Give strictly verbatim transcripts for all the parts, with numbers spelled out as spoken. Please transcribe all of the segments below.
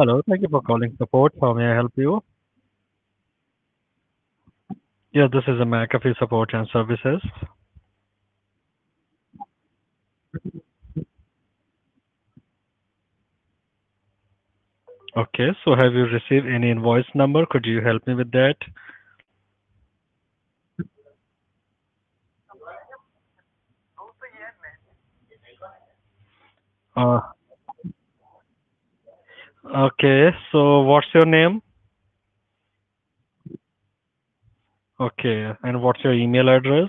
Hello, thank you for calling support. How may I help you? Yeah, this is a McAfee support and services. Okay, so have you received any invoice number? Could you help me with that? Uh, okay, so what's your name? Okay, and what's your email address?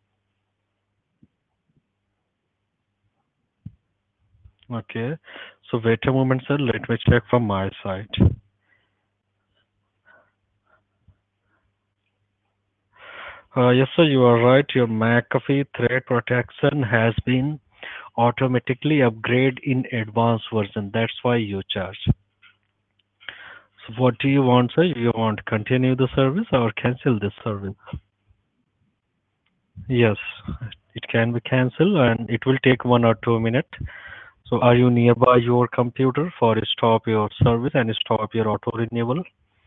Okay, so wait a moment, sir. Let me check from my side. Uh, yes, sir, you are right. Your McAfee threat protection has been automatically upgraded in advanced version. That's why you charge. So what do you want, sir? You want to continue the service or cancel this service? Yes, it can be cancelled and it will take one or two minutes. So are you nearby your computer for stop your service and stop your auto renewal?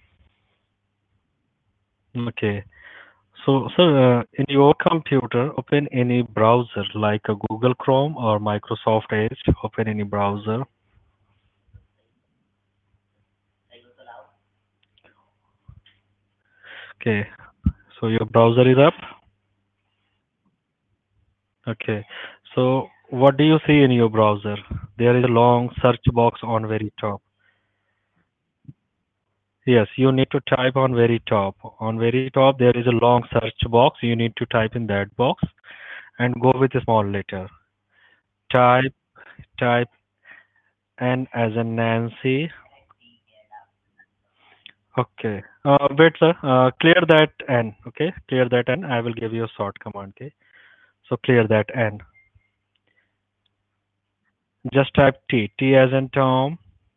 Okay. So, sir, uh, in your computer, open any browser like a Google Chrome or Microsoft Edge. Open any browser. Okay. So your browser is up. Okay. So what do you see in your browser? There is a long search box on very top. Yes, you need to type on very top. On very top, there is a long search box. You need to type in that box and go with a small letter. Type, type N as in Nancy. Okay. Uh, wait, sir. Uh, clear that N. Okay. Clear that N. I will give you a short command. Okay. So clear that N. Just type T. T as in Tom.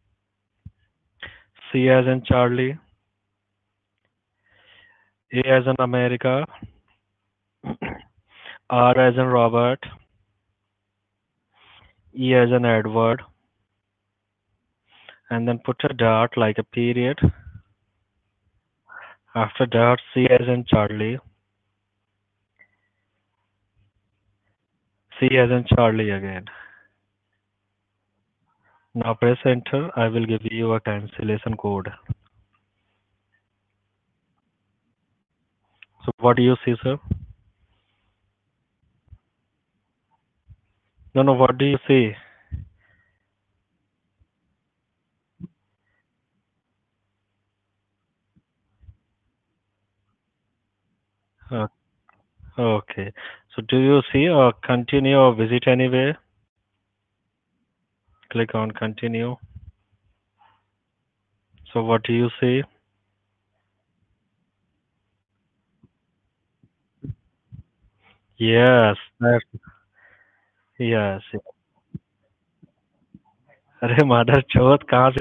C as in Charlie. A as in America. R as in Robert. E as in Edward. And then put a dot like a period. After that, C as in Charlie. C as in Charlie again. Now press enter. I will give you a cancellation code. So what do you see, sir? No, no, what do you see? Uh, okay. So do you see or continue or visit anywhere? Click on continue. So what do you see? Yes, that's, yes. अरे मदर चौथ कहाँ से